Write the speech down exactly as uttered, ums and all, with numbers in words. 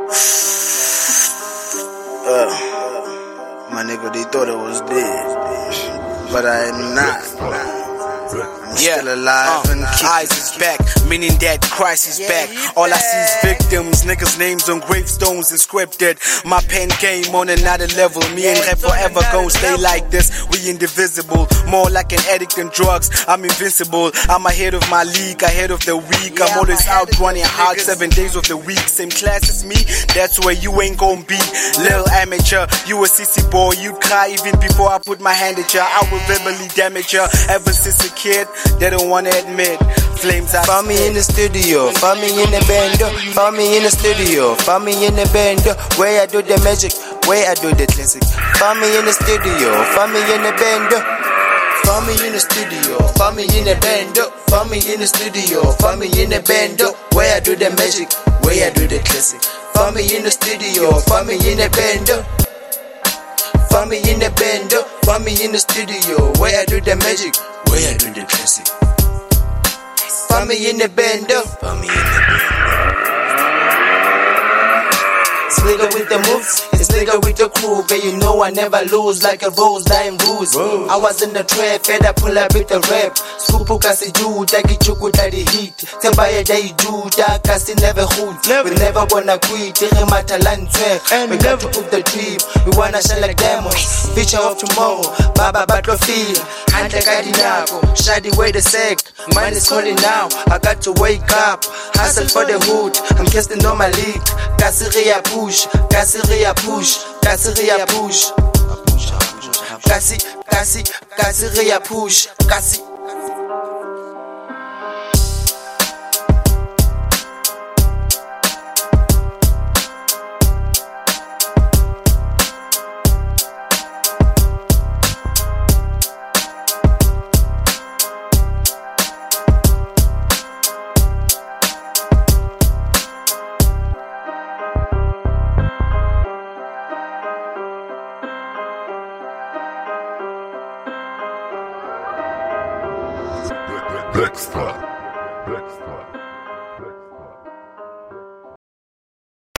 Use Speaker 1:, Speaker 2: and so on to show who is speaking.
Speaker 1: Uh, my nigga, they thought I was dead, but I am not. I'm
Speaker 2: yeah.
Speaker 1: still alive
Speaker 2: uh,
Speaker 1: and kicking.
Speaker 2: Eyes is back, meaning that Christ is back. All I see is victims, niggas' names on gravestones inscripted. My pen game on another level. Me and rap forever gon' stay like this. We indivisible, more like an addict in drugs. I'm invincible. I'm ahead of my league, ahead of the week. I'm always out running hard seven days of the week. Same class as me, that's where you ain't gon' be. Lil amateur, you a sissy boy. You cry even before I put my hand at ya. I will verbally damage ya. Ever since a kid, they don't wanna admit. Flames out.
Speaker 3: Find me in the studio, find me in the band, find me in the studio, find me in the band, where I do the magic, where I do the classic. Find me in the studio, find me in the band, find me in the studio, find me in the band, find me in the studio, find me in the band, where I do the magic, where I do the classic. Find me in the studio, find me in the band, find me in the band, find me in the studio, where I do the magic, where I do the classic. Find me in the band, find me in the band. It's nigga with the moves, it's nigga with the crew, but you know I never lose like a rose dying bruise. Whoa. I was in the trap, fed I pull up with the rap. Skupu kasi juda, kichuku daddy heat. Tembaya day juda, kasi never hood. We never wanna quit, iri matalan twerk. We got to put the dream, we wanna shine like diamonds. Future of tomorrow, baba battlefield. Hanta kadinako, shady way the sec. Mind is calling now, I got to wake up. Hustle for the hood, I'm casting on my league. Kasiria push, Kasiria push, Kasiria push. Kasi, kasi, Kasiria push, kasi.
Speaker 4: Blackstar. Blackstar.